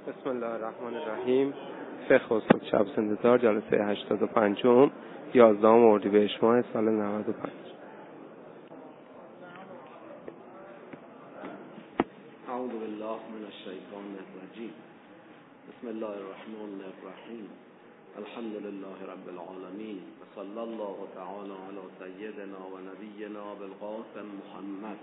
بسم الله الرحمن الرحیم. فقه اصول شب زنده‌دار جلسه 85 11 اردیبهشت ماه سال 95. اعوذ بالله من الشیطان الرجیم. بسم الله الرحمن الرحیم. الحمد لله رب العالمین و صلی الله تعالی علی سیدنا و نبینا بالقاسم محمد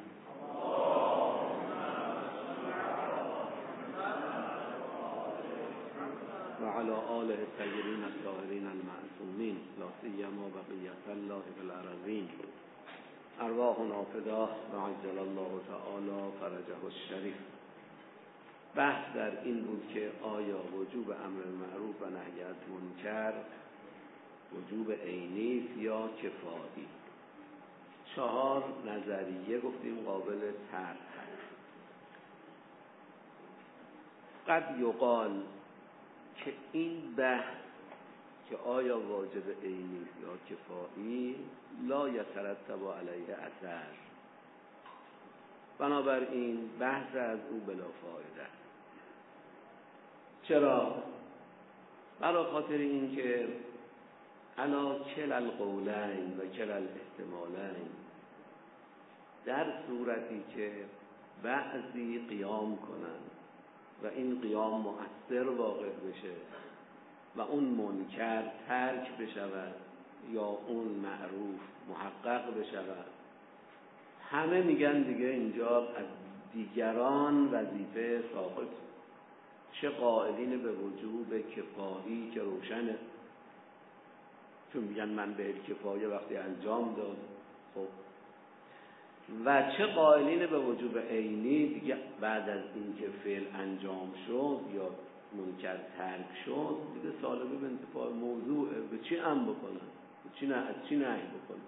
و علی آله الطیبین الطاهرین المعصومین لا سیما بقیة الله فی الارضین. ارواحنا فداه و عجل الله تعالی فرجه الشریف. بحث در این بود که آیا وجوب امر معروف و نهی از منکر وجوب عینی است یا کفایی؟ 4 نظریه گفتیم قابل طرح هست. قد یقال که این بحث که آیا واجب عینی است یا کفایی لا یترتب علیه اثر، بنابراین بحث از او بلا فایده. چرا؟ برای خاطر این که علا کلا القولین و کلا الاحتمالین، در صورتی که بعضی قیام کنند و این قیام مؤثر واقع بشه و اون منکر ترک بشود یا اون معروف محقق بشود، همه میگن دیگه اینجا از دیگران وظیفه ساقط. چه قائلین به وجوب کفایی که روشنه، چون میگن من به کفایه وقتی انجام داد. خب و چه قائلین به وجوب عینی، دیگه بعد از اینکه فعل انجام شد یا منکر ترک شد دیگه سالبه به انتفاع موضوعه، به چی امر بکنن، از چی نهی بکنن.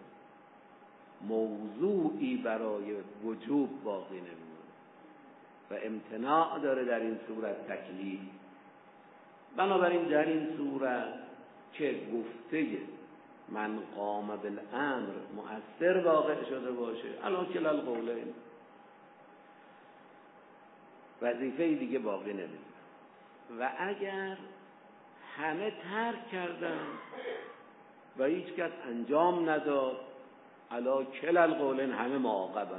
موضوعی برای وجوب باقی نمیمونه و امتناع داره در این صورت تکلیف. بنابراین در این صورت که گفته من قام بالامر مؤثر واقع شده باشه، علی کلا القولین، وظیفه دیگه باقی نمیمونه. و اگر همه ترک کردن و هیچ کس انجام نداد، علی کلا القولین همه معاقبن.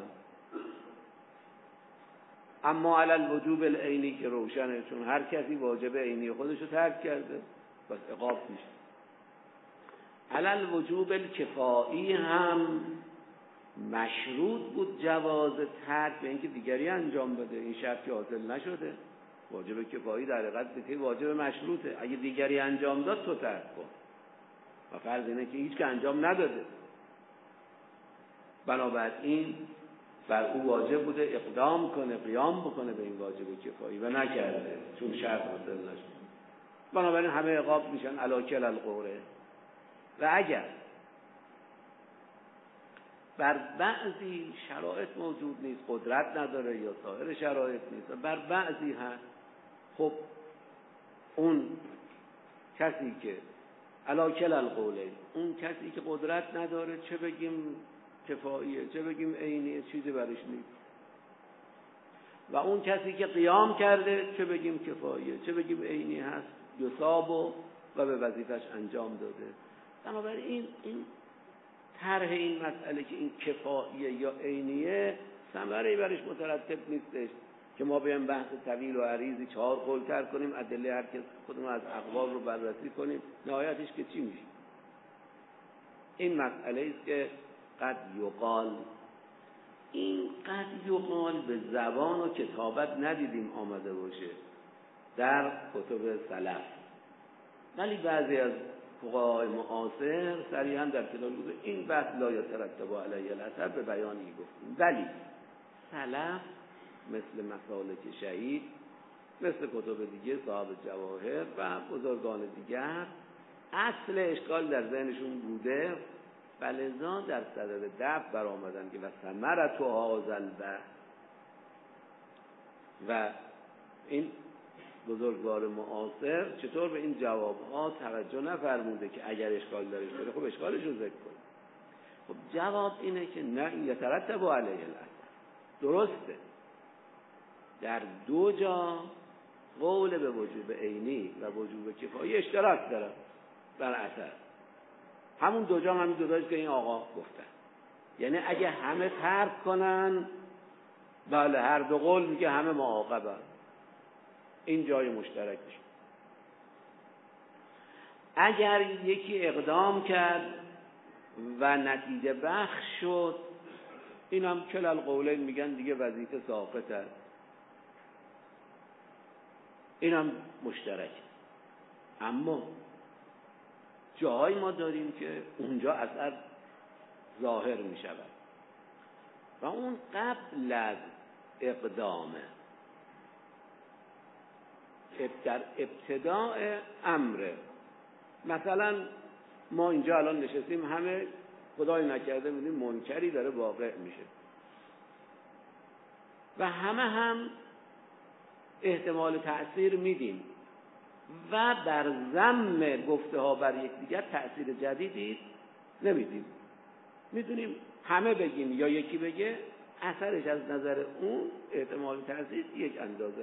اما علی الوجوب العینی که روشنه، چون هر کسی واجب عینی خودش رو ترک کرده بس عقاب میشه. علی الوجوب الکفایی هم مشروط بود جواز ترک به اینکه دیگری انجام بده. این شرط حاصل نشده. واجب کفایی در حقیقت که واجب مشروطه. اگه دیگری انجام داد تو ترک کن، و فرض اینه که هیچ که انجام نداده، بنابراین بر او واجب بوده اقدام کنه، قیام بکنه به این واجب کفایی و نکرده چون شرط حاصل نشد. بنابراین همه عقاب میشن علی کلا القوله. و اگر بر بعضی شرایط موجود نیست، قدرت نداره یا سایر شرایط نیست و بر بعضی هست، خب اون کسی که علی کلا القوله، اون کسی که قدرت نداره، چه بگیم کفاییه چه بگیم عینیه، چیزی برش نیست. و اون کسی که قیام کرده، چه بگیم کفاییه چه بگیم عینی هست، یصاب و به وظیفش انجام داده. بنابراین این طرح این مسئله که این کفاییه یا عینیه ثمره‌ای برش مترتب نیستش که ما بیایم بحث طویل و عریضی 4 قول تر کنیم، ادله هر کس خودمون از اقوال رو بررسی کنیم، نهایتش که چی میشه؟ این مسئله است که قد یقال. این قد یقال به زبان و کتابت ندیدیم آمده باشه در کتب سلف، ولی بعضی از فقهای معاصر صریحا در کتاب بوده این بحث لا یترتب علیه الاثر به بیانی گفتیم. ولی سلف مثل مسالک شهید، مثل کتب دیگه صاحب جواهر و بزرگان دیگر، اصل اشکال در ذهنشون بوده، فلذا در صدد دفع برآمدن که و ثمرت هذا البحث. و این بزرگوار معاصر چطور به این جوابها توجه نفرموده که اگر اشکال داره خب اشکالش رو ذکر کنه. خب جواب اینه که نه، یترتب علیه الاثر. درسته در 2 جا قول به وجوب عینی و وجوب کفایی اشتراک داره بر اثر. همون دو جا همین دو تاست که این آقا گفتن. یعنی اگه همه ترک کنن، بله هر دو قول میگه همه معاقبن، این جای مشترک میشه. اگر یکی اقدام کرد و نتیجه بخش شد، این هم کل القولین میگن دیگه وظیفه ساقطه، این هم مشترک. اما جاهای ما داریم که اونجا اثر ظاهر میشود و اون قبل از اقدامه، در ابتداء امره. مثلا ما اینجا الان نشستیم، همه خدای نکرده میدیم منکری داره واقع میشه و همه هم احتمال تأثیر میدیم و بر ضم گفته ها بر یکدیگر تأثیر جدیدی نمیدیم. میدونیم همه بگیم یا یکی بگه، اثرش از نظر اون احتمال تأثیر یک اندازه.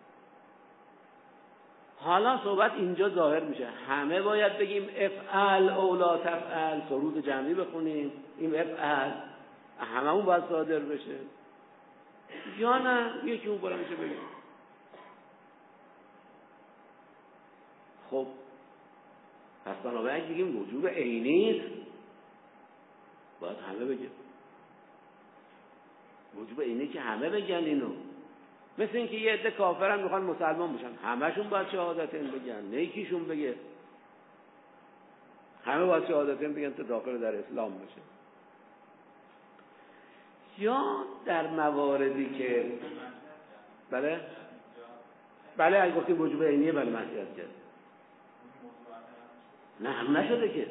حالا صحبت اینجا ظاهر میشه، همه باید بگیم افعل او لا تفعل، سرود جمعی بخونیم، این افعل هممون باید صادر بشه، یا نه یکی اون بالا میشه بگیم. خب پس بنابراین بگیم وجوب عینی باید همه بگیم، وجوب عینی که همه بگن اینو. مثل اینکه یه عده کافرن میخوان مسلمان بشن، همشون باید شهادتین بگن، نه یکیشون بگه. همه باید شهادتین بگن تا داخل در اسلام بشه. یا در مواردی که بله اگه گفتیم وجوب عینیه، بله معصیت کرد. نه هم نشده که،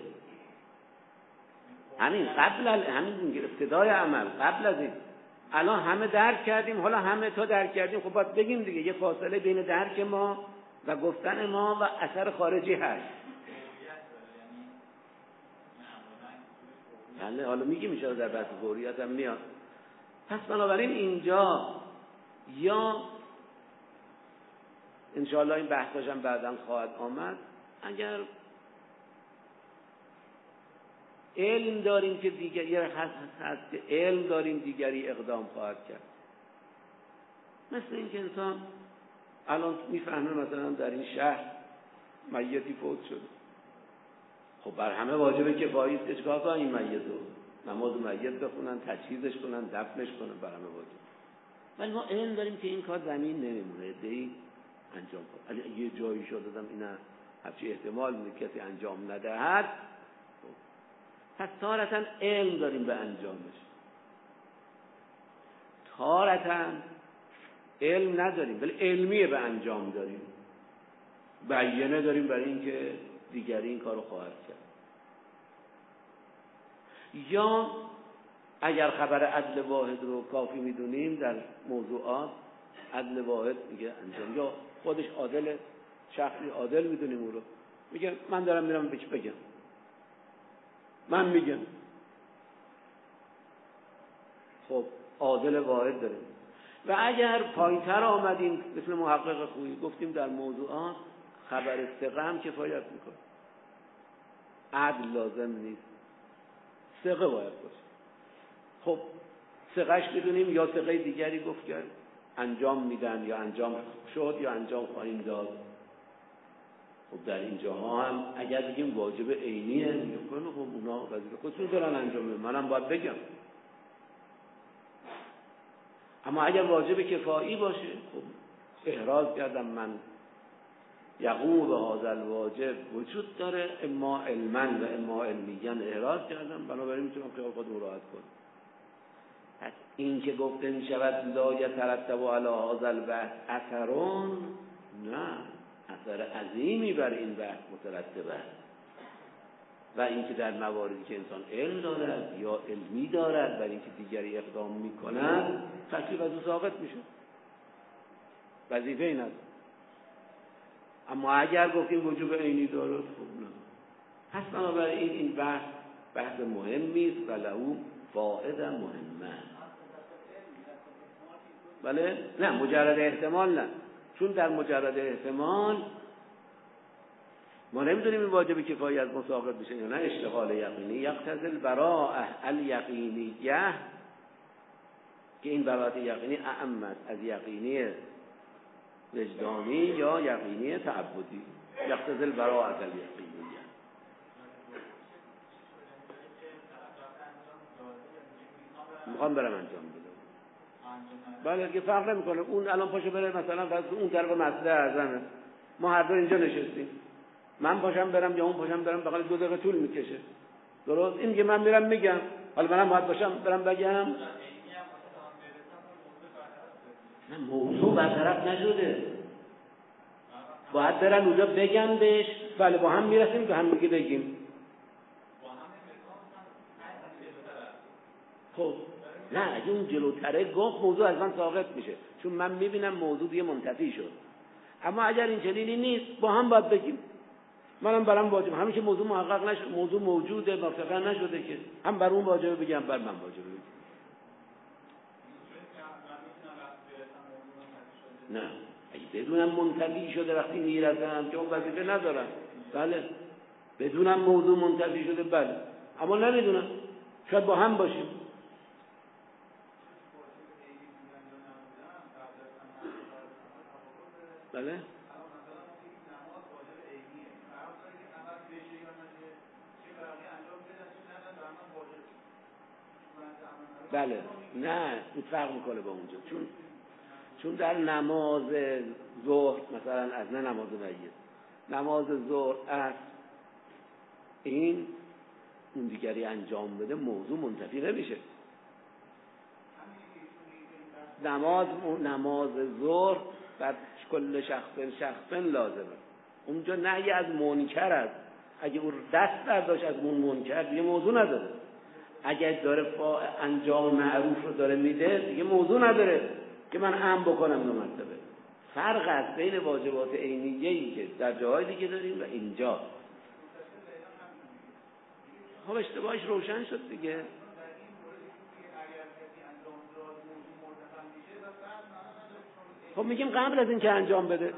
همین قبل همین ابتدای عمل، قبل از این. الان همه درک کردیم، حالا همه تا درک کردیم، خب باید بگیم دیگه یه فاصله بین درک ما و گفتن ما و اثر خارجی هست. بله حالا میگیم میشه در بحث فوریت هم میاد. پس بنابراین اینجا یا انشاءالله این بحثاش هم بعداً خواهد آمد، اگر علم داریم که دیگری هست که علم داریم دیگری اقدام خواهد کرد. مثل این که انسان الان میفهمه مثلا در این شهر میتی فوت شده، خب بر همه واجب کفایی است که چیکار کنن این میتو، نماز میت بخونن، تجهیزش کنن، دفنش کنن، بر همه واجب. ولی ما علم داریم که این کار زمین نمیمونه، دی انجام کنه. اگه یه جایی شد دادم اینا هرچی احتمال میده کسی انجام ندهد، پس تارتاً علم داریم به انجامش، تارتاً علم نداریم ولی علمیه به انجام داریم، بیانه داریم برای اینکه دیگری این کارو خواهد کرد. یا اگر خبر عدل واحد رو کافی میدونیم در موضوعات، عدل واحد میگه انجام، یا خودش عادل، شخصی عادل میدونیم اون رو، میگه من دارم میرم بگم، من میگم. خب عادل واحد داریم. و اگر پایین‌تر آمدیم مثل محقق خویی گفتیم در موضوعات خبر ثقه هم کفایت میکنه، عدل لازم نیست، ثقه باید باشه. خب ثقهش بدونیم یا ثقه دیگری گفت کرد انجام میدن یا انجام شد یا انجام خواهیم داد. خب در اینجاها هم اگر بگیم واجب عینیه، میگن خب اونا وظیفه خودشون دارن انجام میدن، منم باید بگم. اما اگر واجب کفایی باشه، خب احراز کردم من یقوم به هذا الواجب وجود داره، اما علما و اما علمیان احراز کردم، بنابراین میتونم خیال خود مراعات کنم. پس این که گفته میشود لا یترتب علی هذا البحث اثرون، نه، اثر عظیمی بر این بحث مترتب است. و اینکه در مواردی که انسان علم دارد یا علمی دارد برای اینکه دیگری اقدام میکند، تکلیف از او ساقط میشه، وظیفه نداره. اما اگر گفتیم وجوب عینی داره، خب نه. پس بنابراین این بحث مهمی است و له فائده مهمه. بله؟ نه مجرد احتمال نه، چون در مجرد احتمال ما نمیدونیم این واجب کفایی از ما ساقط میشه یا نه. اشتغال یقینی یقتضی البراءة الیقینیه، که این براءت یقینی اعم از یقینی وجدانی یا یقینی تعبدی. یقتضی البراءة الیقینیه. میخوام برم انجام بدم. بله که فرق نمیکنه. اون الان پاشو بره مثلا اون طرف مسجد اعظمه، ما هر دو اینجا نشستیم، من پاشم برم یا اون پاشم برم بغل 2 دقیقه طول میکشه. درست؟ این که من میرم میگم، حالا منم باید باشم برم بگم. نه موضوع برطرف نشده، باید برن اونجا بگن بهش. بله با هم میرسیم که هم میگه بگیم. خب نه اگه اون جلوتره گفت موضوع از من ساقط میشه، چون من میبینم موضوع دیگه منتفی شد. اما اگر این چنینی نیست با هم باید بگیم. منم برام واجب، همیشه موضوع محقق نشد، موضوع موجوده موافقه نشده که هم بر اون واجبه بگم بر من واجبه بگم. نه اگه بدونم منتفی شده وقتی میرسم که اون وظیفه ندارم، بله بدونم موضوع منتفی شده بله، اما نمیدونم شاید با هم باشیم. بله بله نه این فرق میکنه با اونجا، چون در نماز ظهر مثلا از نه نماز میت، نماز ظهر از این اون دیگری انجام بده موضوع منتفی نمیشه. نماز ظهر بر کل شخص لازمه. اونجا نهی از منکر است. اگه اون دست برداشت از اون منکر دیگه موضوع نداره. اگه داره انجام معروف رو داره میده دیگه موضوع نداره که من هم بکنم 2 مرتبه. فرق است بین واجبات عینیه‌ای که در جاهای دیگه داریم و اینجا. خب اشتباهش روشن شد دیگه. خب میگیم قبل از این که انجام بده.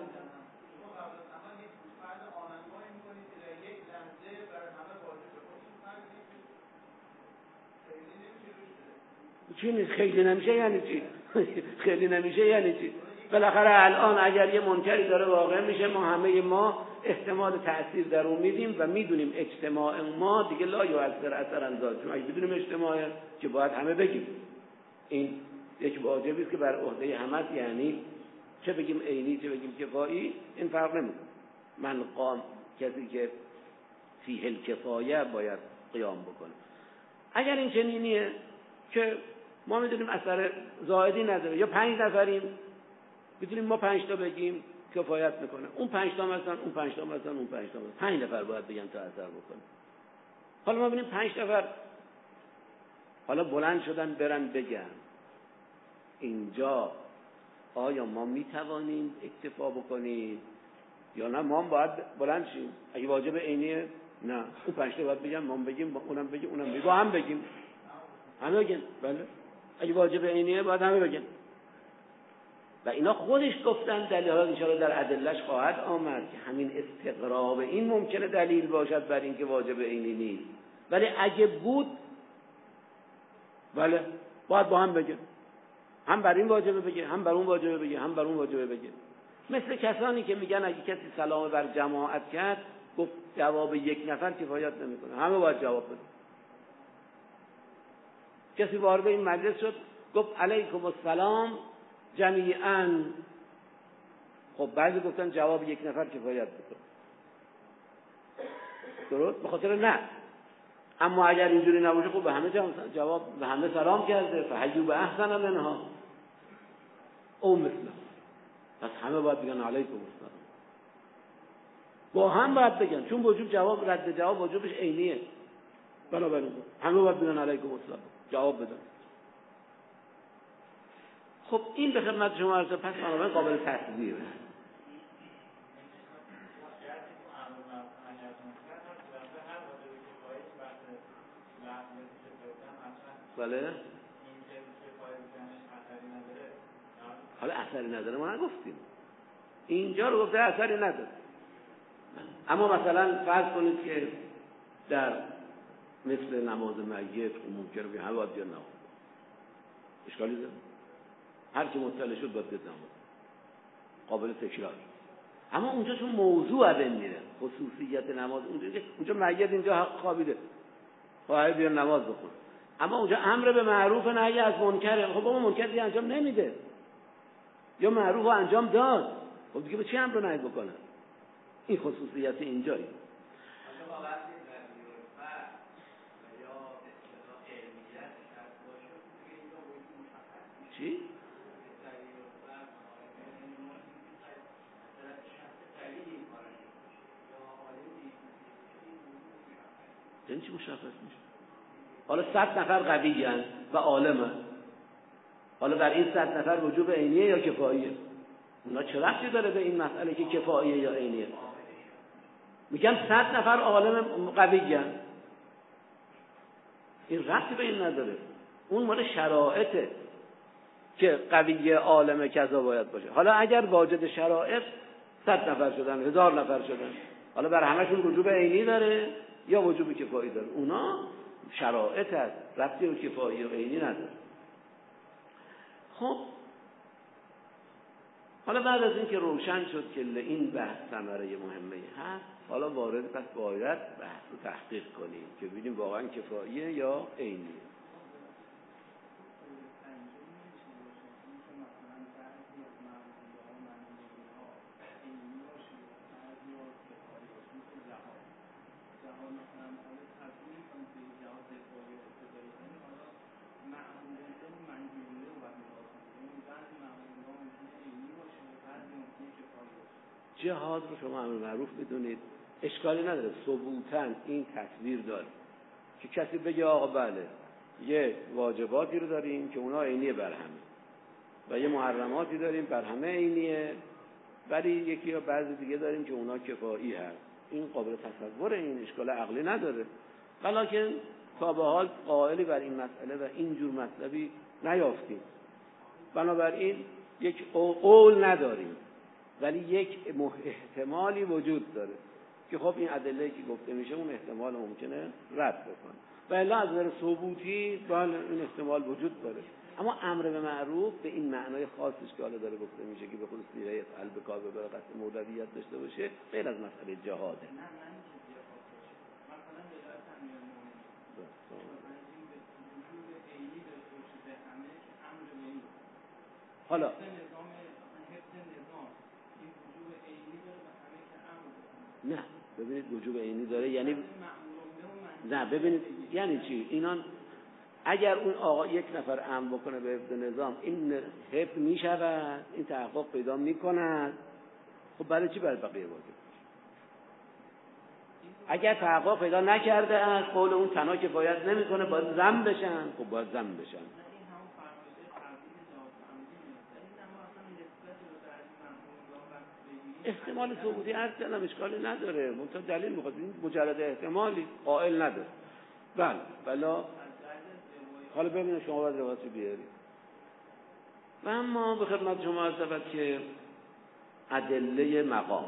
چی نیست خیلی نمیشه یعنی چی؟ خیلی نمیشه یعنی چی؟ بالاخره الان اگر یه منکری داره واقع میشه، ما احتمال تأثیر در اون میدیم و میدونیم اجتماع ما دیگه لا یؤثر اثر انداز. چون اگه بدونیم اجتماع که باید همه بگیم این یک واجبی است که بر عهده همه است، یعنی چه بگیم عینی چه بگیم کفایی این فرق نمیکنه. من کسی که فیه الکفایه باید قیام بکنه. اگر این چنینیه که ما میدونیم اثر زائدی نداره یا 5 نفریم میتونیم ما 5 تا بگیم کفایت میکنه، اون 5 تا مثلا اون 5 تا مثلا اون 5 تا مثلا 5 نفر باید بگن تا اثر بکنه. حالا ما ببینیم 5 نفر حالا بلند شدن برن بگن، اینجا آیا ما میتوانیم اکتفا بکنیم یا نه ما باید بلند شیم؟ اگه واجب عینیه نه اون 5 تا باید بگن، ما بگیم اونم بگیم اونم بگیم با هم بگیم همه بگن. بله اگه واجب عینیه باید همه بگن و اینا خودش گفتن دلیل‌ها ان شاءالله در ادله‌اش خواهد آمد که همین استقراب این ممکنه دلیل باشد بر اینکه واجب عینی نیست، ولی اگه بود بله باید با هم بگن، هم بر این واجبه بگه هم بر اون واجبه بگه هم بر اون واجبه بگه. مثل کسانی که میگن اگه کسی سلام بر جماعت کرد گفت جواب 1 نفر کفایت نمیکنه، همه باید جواب بدن. کسی وارد این مجلس شد گفت علیکم السلام جمیعاً، خب بعضی گفتن جواب 1 نفر کفایت بکنه، درست؟ به خاطر نه. اما اگر اینجوری نباشه خب به همه جواب به همه سلام کرده، فحیوا باحسن منها او مثله، پس همه باید بگن علیکم السلام، با هم باید بگن، چون وجوب جواب رد جواب وجوبش عینیه، بنابراین همه باید بگن علیکم السلام جواب بدن. خب این به خدمت شما عرض، پس بنابراین قابل تصویره. بله حالا اثری نداره ما نگفتیم، اینجا رو گفته اثری نداره. اما مثلا فرض کنید که در مثل نماز میت ممکنه به هوا یا نه، اشکالی داره؟ هر کی مطلع شد باید نماز قابل تکرار. اما اونجا چون موضوع بمیره، خصوصیت نماز اونجا میت اینجا خوابیده، خواهی بیا نماز بخون. اما اونجا امر به معروف نهی از منکره. خب اون منکر دیگه انجام نمیده یا معروف رو انجام داد، خب دیگه به چی امر نهی بکنه؟ این خصوصیت اینجایی. چی؟ این چی مشخص میشه؟ حالا 100 نفر قوی هستند و عالم هست. حالا بر این 100 نفر وجوب عینیه یا کفاییه؟ اونا چه ربطی داره به این مسئله که کفاییه یا عینیه؟ میگم 100 نفر عالم قوی هستند، این ربطی به این نداره. اون مال شرایطه که قوی عالم کذا باید باشه. حالا اگر واجد شرایط 100 نفر شدن، 1000 نفر شدن، حالا بر همشون وجوب عینی داره یا وجوب کفایی داره؟ اونا شرایط هست، ربطی به کفایی و عینی نداره. خب حالا بعد از این که روشن شد که این بحث ثمره مهمه هست، حالا وارد پس باید بحث رو تحقیق کنیم که ببینیم واقعا کفاییه یا عینیه. جهاد رو شما امر معروف بدونید، اشکالی نداره، ثبوتاً این تصویر داره که کسی بگه آقا بله یه واجباتی رو داریم که اونا عینیه بر همه و یه محرماتی داریم بر همه عینیه، ولی یکی یا بعضی دیگه داریم که اونا کفایی هست. این قابل تصور، این اشکال عقلی نداره. ولیکن تا به حال قائلی بر این مسئله و این جور مطلبی نیافتیم، بنابراین یک قول نداریم، ولی یک احتمالی وجود داره که خب این ادله که گفته میشه اون احتمال ممکنه رد بکنه و الا از نظر ثبوتی بله این احتمال وجود داره. اما امر به معروف به این معنای خاصش که حالا داره گفته میشه که به خصوص سیره قلب کعبه به قصد مولویت داشته باشه، غیر از مسئله جهاده. حالا نه ببینید وجوب عینی داره یعنی نه ببینید یعنی چی؟ اینا اگر اون آقا یک نفر امر بکنه به حفظ نظام، این حفظ میشود، این تحقق پیدا میکند، خب برای چی برای بقیه واجب؟ اگر تحقق پیدا نکرده از قول اون تنها کفایت نمیکنه، باید ضم بشن، خب باید ضم بشن. احتمال ثبوتی عرض کردم اشکالی نداره، منتها دلیل میخواد، این مجرد احتمالی قائل نداره. بله بلا حالا ببینید شما باید روایتی بیارید. و اما به خدمت شما عرض شود که ادله مقام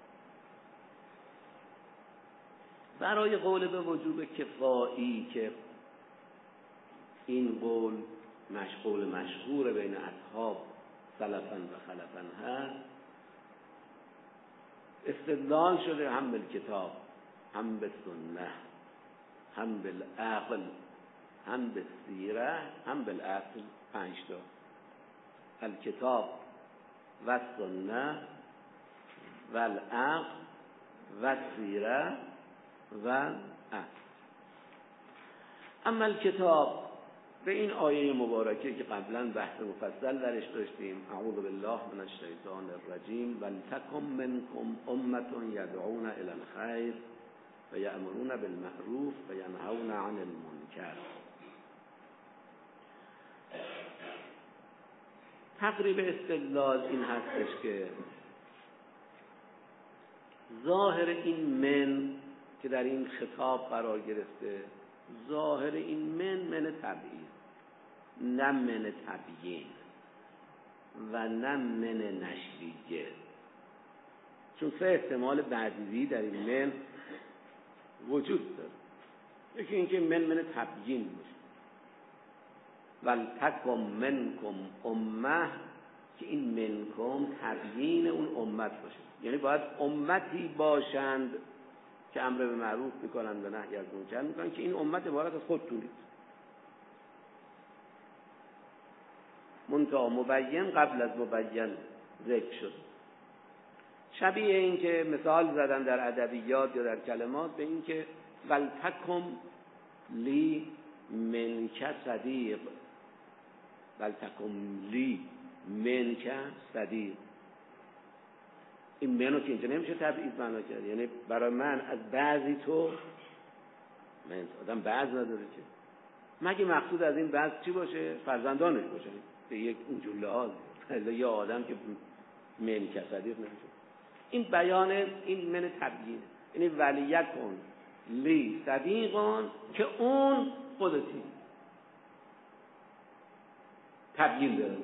برای قول به وجوب کفایی که این قول مشهور بین اصحاب سلفاً و خلفاً هست، استدلال شده هم بالکتاب، هم بالسنه، هم بالعقل، هم بالسیره، هم بالعقل. 5 تا الکتاب و السنه و العقل و السیره و العقل. اما الکتاب به این آیه مبارکه که قبلا بحث مفصل درش داشتیم، اعوذ بالله من الشیطان الرجیم، ولتکن منکم امة یدعون الی الخیر و یأمرون بالمعروف و ینهون عن المنکر. تقریب استدلال این هستش که ظاهر این من که در این خطاب قرار گرفته، ظاهر این من تبعیض، نه من تبیین و نه من نشریه. چون 3 احتمال بعدی در این من وجود داره. یکی اینکه من تبیین باشه، ولتکن منکم امه، که این منکم تبیین اون امت باشه، یعنی باید امتی باشند که امر به معروف میکنند و نهی از منکر میکنند، که این امت عبارت از خودتونید. منتها مبین قبل از مبین ذکر شد. شبیه این که مثال زدن در ادبیات یا در کلمات به این که ولتکن لی منک صدیق، ولتکن لی منک صدیق، این منو که اینجا نمیشه تبعیض معنا کرد، یعنی برای من از بعضی تو، من آدم بعض نداره که، مگه مقصود از این بعض چی باشه؟ فرزندانش باشه به یک اینجور لحاظ، یا آدم که منک صدیق نمیشه. این بیان این من تبیین، یعنی ولیکن لی صدیقان، که اون خودتی تبیین داره.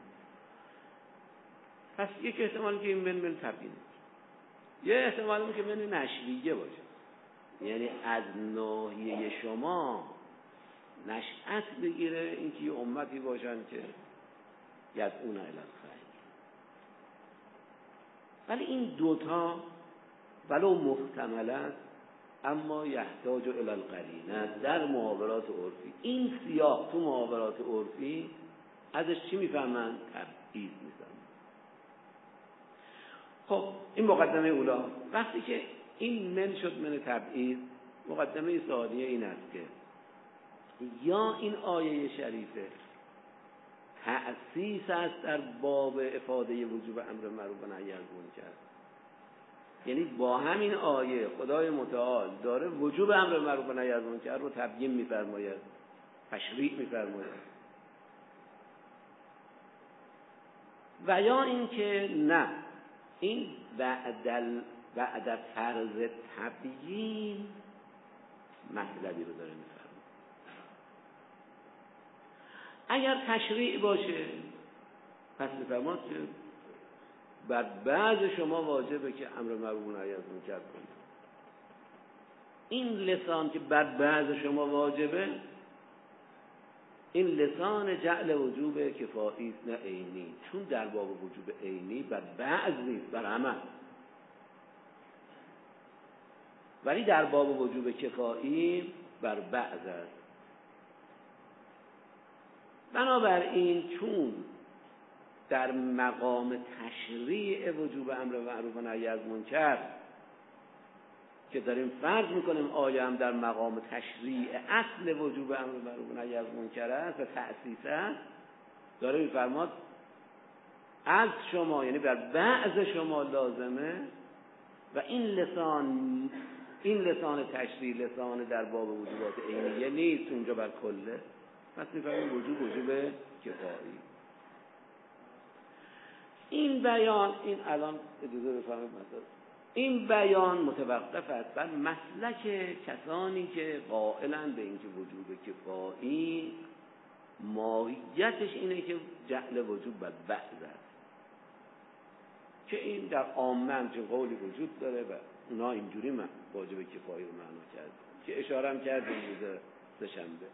پس یک احتمالی که این من تبیین، یه احتمالی که من نشویه باشه، یعنی از ناحیه شما نشأت بگیره اینکه یه امتی باشن که یدعون الی الخیر. ولی این دوتا ولو محتمل است اما یحتاج الی القرینه در محاورات عرفی. این سیاق تو محاورات عرفی ازش چی میفهمن؟ تبعیض میفهمن. خب این مقدمه اولا. وقتی که این من شد من تبعیض، مقدمه ثانیه این است که یا این آیه شریفه تأسیس است در باب افاده وجوب امر معروف و نهی از منکر، یعنی با همین آیه خدای متعال داره وجوب امر معروف و نهی از منکر رو تبیین می‌فرماید، تشریع می‌فرماید. و یا اینکه نه، این بعد فرض تبیین مطلبی رو داره می‌فرماید. اگر تشریع باشه پس می‌فرماید که بر بعض شما واجبه که امر معروف و نهی از منکر کنید. این لسان که بر بعض شما واجبه، این لسان جعل وجوب کفایی است نه عینی، چون در باب وجوب عینی بر بعض نیست، بر همه. ولی در باب وجوب کفایی بر بعض است. بنابراین چون در مقام تشریع وجوب امر معروف و نهی از منکر که داریم فرض میکنیم آیه هم در مقام تشریع اصل وجوب امر معروف و نهی از منکر است و تأسیس است، داره میفرماد از شما، یعنی بر بعض شما لازمه. و این لسان تشریع لسان در باب وجوبات عینیه نیست، اونجا بر کله. پس میفرماد وجوب کفایی. این بیان، این الان اجازه بفرمایید مثلا این بیان متوقف است بر مسلک کسانی که قائلند به اینکه وجوب کفایی ماهیتش اینه که جعل وجوب بر بعض است، که این در عامه همچین قولی وجود داره و اونا اینجوری واجب کفایی رو معنا کرد که اشاره هم کردیم روز سه‌شنبه.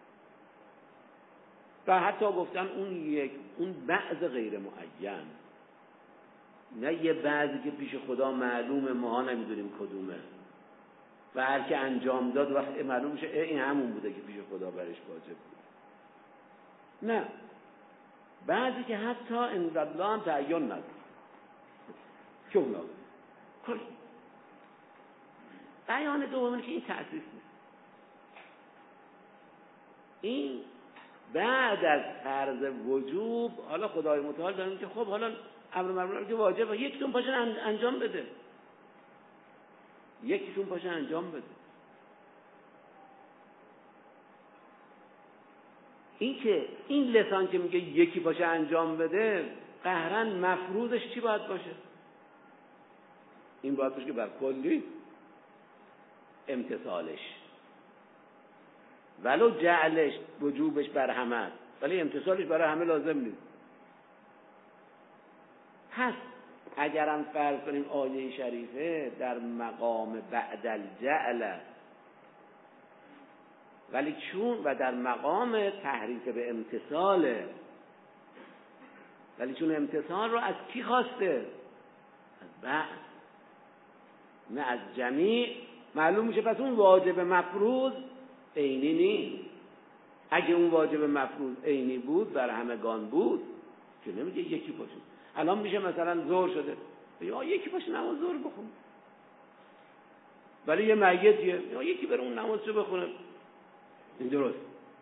و حتی گفتن اون بعض غیر معین، نه یه بعضی که پیش خدا معلومه ماها نمیدونیم کدومه و هر که انجام داد وقت معلوم میشه این همون بوده که پیش خدا برش واجب بود. نه، بعضی که حتی اندالله هم تعین نداره که اونا کل. بیان دومی که این تأسیس نیست، این بعد از فرض وجوب حالا خدای متعال داریم که خب حالا امر معروف که واجبه، یکیتون پاشن انجام بده، یکیتون پاشن انجام بده. این که این لسان که میگه یکی پاشه انجام بده، قهرن مفروضش چی باید باشه؟ این باید باشه که بر کلی امتصالش، ولو جعلش وجوبش بر همه، ولی امتصالش برای همه لازم نیست. پس اگرم فرض کنیم آیه شریفه در مقام بعد الجعل، ولی چون و در مقام تحریف به امتثاله، ولی چون امتثال رو از کی خواسته؟ از بعد، نه از جمیع. معلوم میشه پس اون واجب مفروض عینی نیست. اگه اون واجب مفروض عینی بود بر همگان بود که نمیگه یکی باشه. الان میشه مثلا ظهر شده یا یکی باشه نماز ظهر بخونه، ولی یه میتیه یا یکی بره اون نمازشو بخونه. این درست.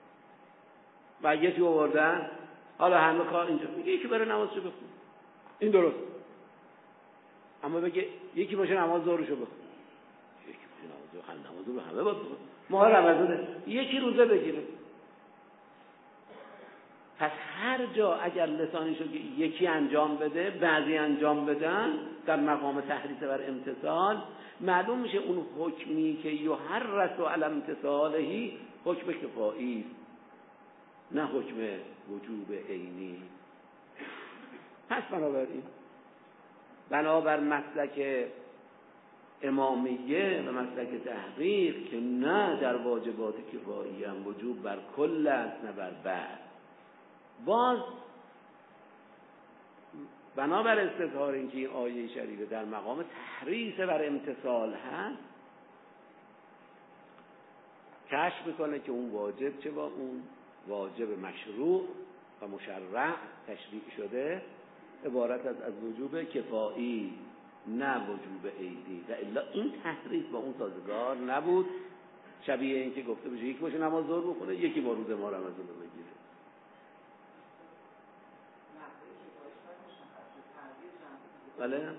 میتی آوردن، حالا همه کار اینجا میگه یکی بره نمازشو بخونه. این درست. اما بگه یکی باشه نماز ظهرشو بخونه، یکی باشه نماز ظهر همه باید بخونه. ما رمضانه یکی روزه بگیره. پس هر جا اگر لسانیشو که یکی انجام بده، بعضی انجام بدن در مقام تحریص بر امتثال، معلوم میشه اون حکمی که یحرص علی امتثالهی حکم کفایی، نه حکم وجوب عینی. پس بنابر مسلک امامیه و مسلک تحقیق که نه در واجبات کفایی هم وجوب بر کل است نه بر بعض. باز بنابر استظهار اینکه این آیه شریفه در مقام تحریص بر امتثال هست، کشف میکنه که اون واجب چه با اون واجب مشروع و مشرع تشریع شده عبارت از وجوب کفایی نه وجوب عیدی. و الا این تحریص با اون سازگار نبود. شبیه این که گفته بشه یکی باشه نماز ظهر بخونه، یکی با روز ما رمضان رو بگیره. بله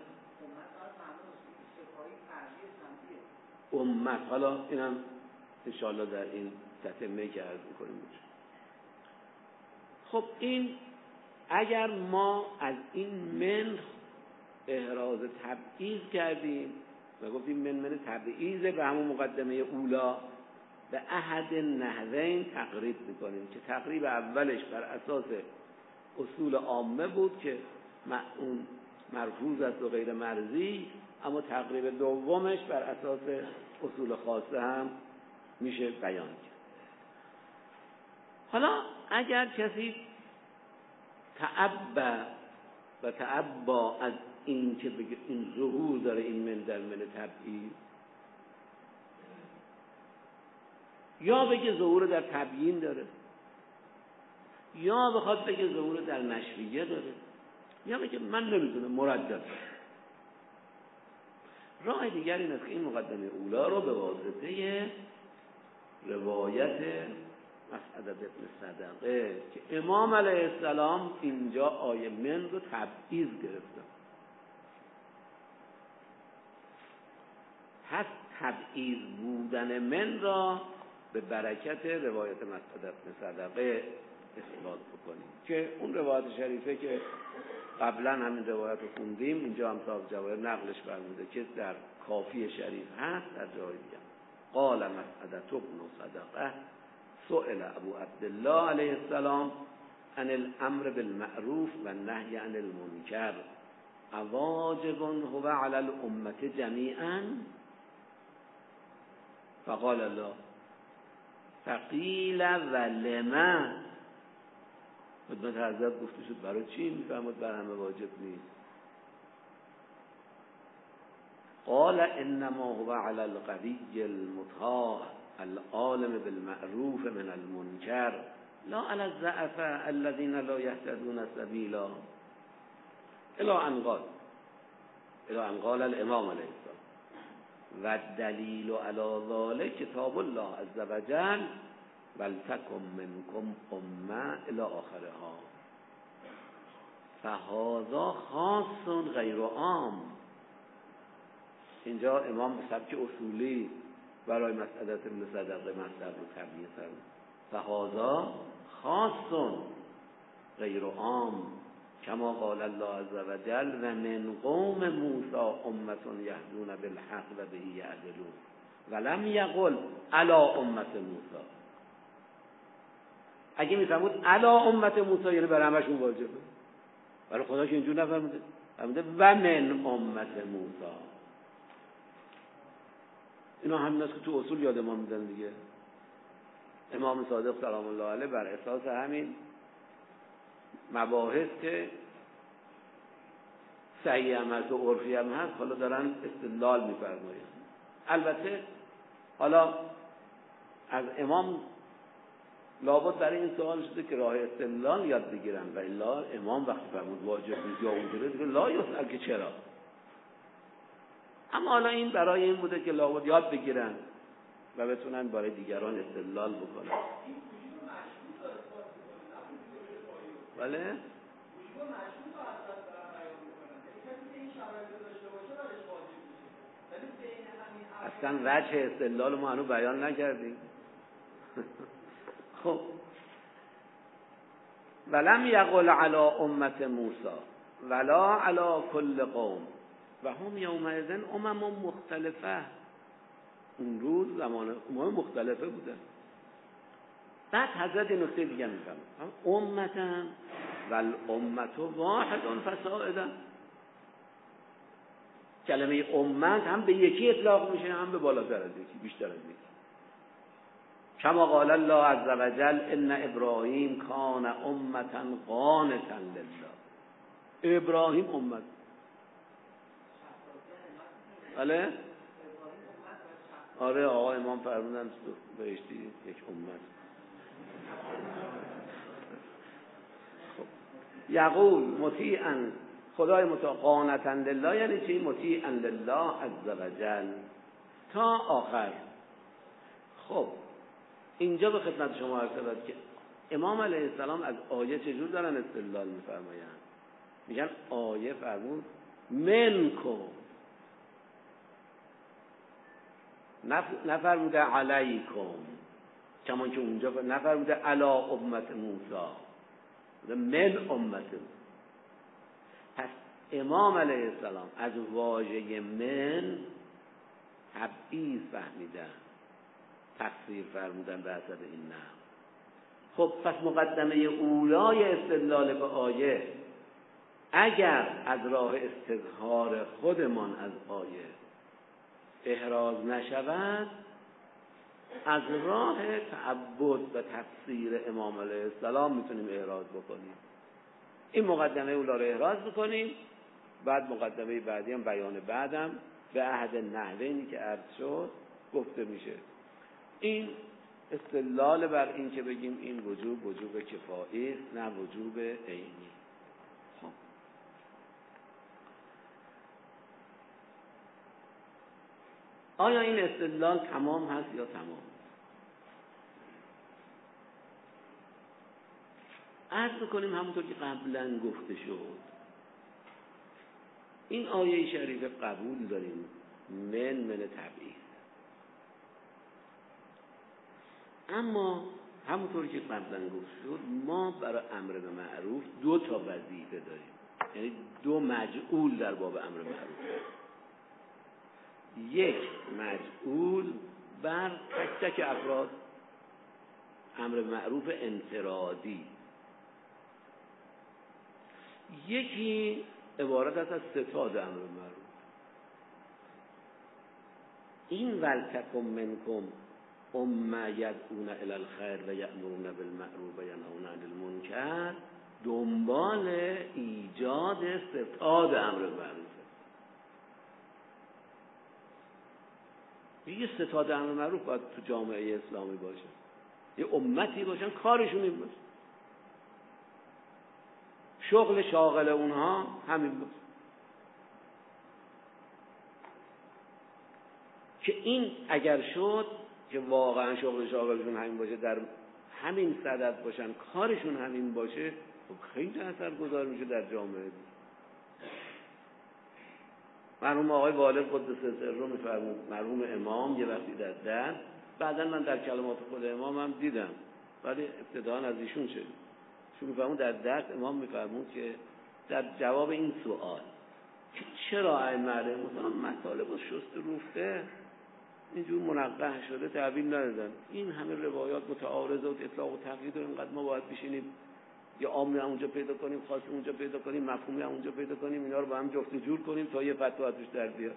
امت، حالا اینم انشاءالله در این تتمه که عرض میکنیم. خب این اگر ما از این من احراز تبعیض کردیم و گفتیم من تبعیض به همون مقدمه اولا، به احد نحوین تقریب میکنیم که تقریب اولش بر اساس اصول عامه بود که اون مرفوض است و غیر مرضی، اما تقریب دومش بر اساس اصول خاصه هم میشه بیان کرد. حالا اگر کسی تعبا از این که بگه این ظهور داره، این من در من تبعیض، یا بگه ظهور در تبیین داره، یا بخواد بگه ظهور در نشویه داره، یا بگه من نمیدونم مردد. راه دیگر این است که این مقدمه اولا رو به واسطه روایت مسعد ابن صدقه که امام علیه السلام اینجا آیه من رو تبعیض گرفتن، پس تبعیض بودن من را به برکت روایت مسعد ابن صدقه استفاده بکنیم که اون روایت شریفه که قبلا همین روایت رو خوندیم، اینجا هم صاحب جواهر نقلش فرموده که در کافی شریف هست. در جای دیگه قال مسعد ابن صدقه سئل ابو عبدالله علیه السلام عن الامر بالمعروف و النهی عن المنکر اواجب هو علی الامه جمیعا؟ فقال الله فقیل ولما. خدمت حضرت گفته شد برای چی؟ میفرمود بر همه واجب نیست. قال انما هو علی القوی المطاع العالم بالمعروف من المنکر لا علی الضعفاء الذين لا يهتدون سبیلا الی ان قال الامام علیه السلام و الدلیل علی ذلک کتاب الله عز وجل ولتکن منکم امه الی آخرها فهذا خاص غیر عام. اینجا امام به سبک اصولی برای مسعد ابن صدقه مطلب رو تبیین کرد. فهذا خاص غیر عام کما قال الله عز وجل و من قوم موسی امه یهدون بالحق و به یعدلون ولم یقل علی امه موسی. اگه میفهمود علی امه موسی یعنی بر همشون واجبه، برای خدا که اینجور نفرموده. فرموده و من امت موسی. اینا همین است که تو اصول یاد ما میدن دیگه. امام صادق سلام الله علیه بر اساس همین مباحث که صحیح هم هست و عرفی هم هست حالا دارن استدلال میفرمایند. البته حالا از امام لابد برای این سوال شده که راه استدلال یاد بگیرن و الا امام وقتی فرمود واجب نیست یا اونجوری دیگه لا یسأل که چرا. اما حالا این برای این بوده که لابد یاد بگیرن و بتونن برای دیگران استدلال بکنن. بله؟ اصلا وجه استدلال ما هنوز بیان نکردیم. خب ولم یقل علی امت موسی ولا علی کل قوم و هم یومئذ امم مختلفه. اون روز زمان امم مختلفه بوده. بعد حضرت نکته دیگه میفهمه امتن والامت واحد فصاعدا. کلمه امت هم به یکی اطلاق میشه هم به بالاتر از یکی، بیشتر از یکی. کما قال الله عز وجل ان ابراهیم کان امتا قانتا لله. ابراهیم امت. بله؟ آره آقا امام فرمودن تو بهشتی یک امت. یقول مطیعا خدای قانتا لله یعنی چی؟ مطیعا لله عز وجل تا آخر. خب اینجا به خدمت شما عرض شود که امام علیه السلام از آیه چجور دارن استدلال میفرمایند؟ میگن آیه فرمود منکم، نفرموده علیکم، کمان که اونجا نفرموده علا امت موسی، من امت. پس امام علیه السلام از واژه من تبعیض فهمیدن، تفسیر فرمودن به اثر این نحو. خب پس مقدمه اولای استدلال به آیه اگر از راه استظهار خودمان از آیه احراز نشود، از راه تعبد و تفسیر امام علیه السلام میتونیم احراز بکنیم. این مقدمه اولا رو احراز بکنیم، بعد مقدمه بعدی هم بیان بعدم به عهد نحوینی که عرض شد گفته میشه. این استدلال بر این که بگیم این وجوب کفایی است نه وجوب عینی. خب آیا این استدلال تمام هست یا تمام؟ عرض میکنیم همونطور که قبلا گفته شد این آیه شریف قبول داریم من تبعیض، اما همونطور که قبلا گفته شد ما برای امر به معروف دو تا وظیفه داریم، یعنی دو مجعول در باب امر معروف. یک مجعول بر تک تک افراد، امر به معروف انفرادی. یکی عبارت است از ستاد امر به معروف. این ولتکم منکم امه یدعون الی الخیر و یأمرون بالمعروف و ینهون عن المنکر دنبال ایجاد ستاد امر به معروف. یه ستاد امر معروف باید تو جامعه اسلامی باشه، یه امتی باشن کارشون این باشه، شغل شاغل اونها همین باشه که این اگر شد که واقعا شغل شاغلشون همین باشه، در همین صدد باشن، کارشون همین باشه، خیلی اثرگذار میشه در جامعه. مرحوم آقای والد قدس سره میفرمود، مرحوم امام یه وقتی در درس، بعدا من در کلمات خود امام هم دیدم ولی ابتداء از ایشون شد، چون میفرمود در درس امام میفرمود که در جواب این سوال که چرا ائمه علیهم السلام مطالب رو شست روفته اینجور منقح شده تعبیر ندادن، این همه روایات متعارضه و اطلاق و تقیید و اینقدر ما باید بشینیم یا عامی اونجا پیدا کنیم، خاص اونجا پیدا کنیم، مفهومی اونجا پیدا کنیم، اینا رو با هم جفت و جور کنیم تا یه فتوا توش در بیاد.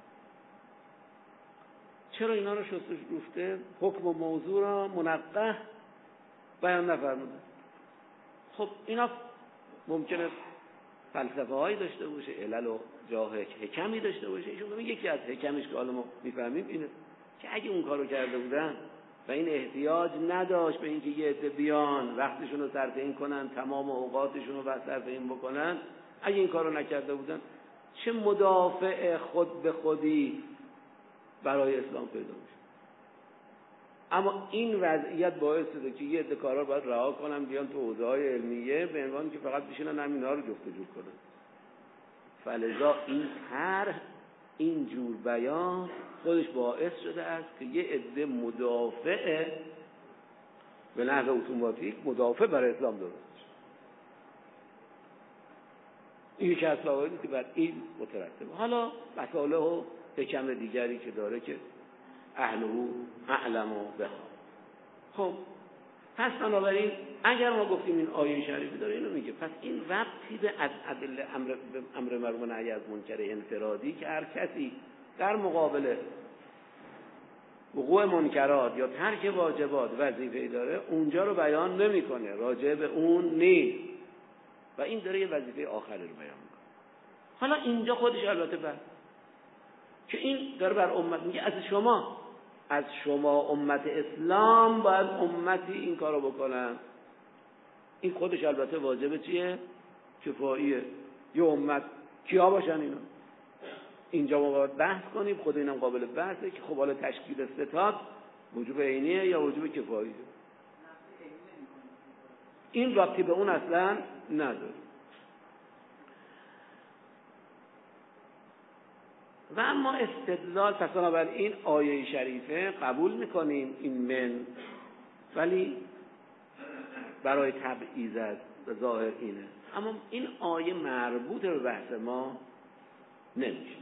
چرا اینا رو شستش گفته؟ حکم و موضوع را منقح بیان نفرموده. خب اینا ممکنه فلسفه هایی داشته باشه، علل و جاه حکمی داشته باشه. ایشون میگه یکی از حکمش که حالا ما میفهمیم اینه که اگه اون کارو کرده بودن و این احتیاج نداشت به اینکه یه عده بیان وقتشون رو صرف این کنن، تمام اوقاتشون رو صرف این بکنن، اگه این کارو نکرده بودن چه مدافع خود به خودی برای اسلام پیدا میشه. اما این وضعیت باعث شده که یه عده کارا رو باید رها کنن بیان تو حوزه‌های علمیه به عنوان که فقط بشینن همینا رو جفت و جور کنن. فلذا این طرح، این جور بیان خودش باعث شده است که یه عده مدافع به نحو اتوماتیک مدافع برای اسلام درست بشه. این یکی از فوایدی که بر این مترتبه. حالا مطالب و حکم دیگری که داره که اهلو اعلم و بخواه. خب پس بنابراین اگر ما گفتیم این آیه شریفی داره اینو میگه، پس این ربطی به ادله امر معروف و نهی از منکر انفرادی که هر کسی در مقابل وقوع منکرات یا ترک واجبات وظیفه‌ای داره اونجا رو بیان نمیکنه، راجع به اون نیست و این داره یه وظیفه آخری رو بیان میکنه. حالا اینجا خودش البته که این داره بر امت میگه از شما امت اسلام باید امتی این کارو بکنن. این خودش البته واجبه چیه؟ کفاییه. یه امت کیا باشن اینا؟ اینجا ما باید بحث کنیم، خود اینم قابل بحثه که خب حالا تشکیل ستاد وجوب عینیه یا وجوب کفاییه. این ربطی به اون اصلا نداره. و اما استدلال، پس بنابراین آیه شریفه قبول میکنیم این من، ولی برای تبعیض است و ظاهر اینه، اما این آیه مربوط به بحث ما نمیشه.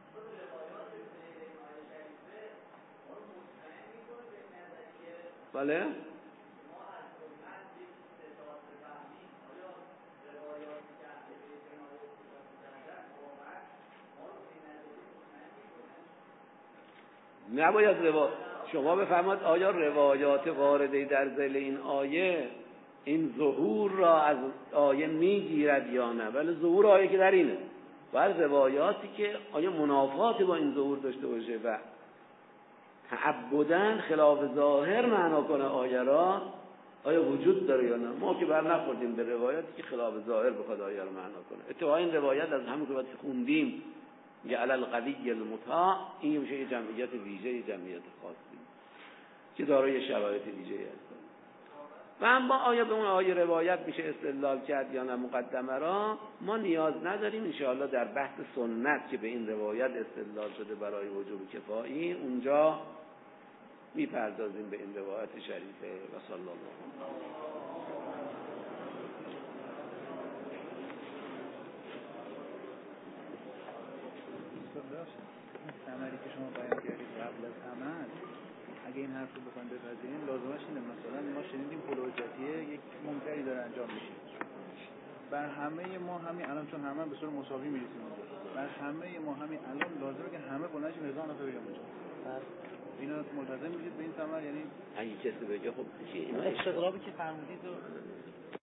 بله؟ نباید شما بفرمایید آیا روایات وارده در ذیل این آیه این ظهور را از آیه میگیرد یا نه؟ ولی ظهور آیه که در اینه، باید روایاتی که آیا منافات با این ظهور داشته باشه و تعبداً خلاف ظاهر معنا کنه آیه را، آیا وجود داره یا نه؟ ما که بر نخوردیم به روایاتی که خلاف ظاهر بخواد آیه را معنا کنه. اتفاقا این روایت از همون که وقتی خوندیم یا علی القوی المطاع، این میشه یه جمعیت ویژه، یه جمعیت خاصی که دارای شرایط ویژه‌ای هست. و اما آیا به اون آیه روایت میشه استدلال کرد یا نه مقدمه را ما نیاز نداریم. ان شاءالله در بحث سنت که به این روایت استدلال شده برای وجوب کفایی اونجا میپردازیم به این روایت شریفه. و صلی الله ثمری که شما بیان کردید قبل از عمل، اگه این حرف رو بخوایم بپذیریم لازمش اینه مثلا ما شنیدیم پلوجتیه یک منکری داره انجام میشه، بر همه ما همین الان چون همه به صورت مساوی میرسیم بر همه ما همین الان لازمه که همه بلندشیم 1000 نفر بیان اونجا. اینا ملتزم میشید به این ثمر؟ یعنی اگه کسی بگه خب چی استقرابی که فرمودید و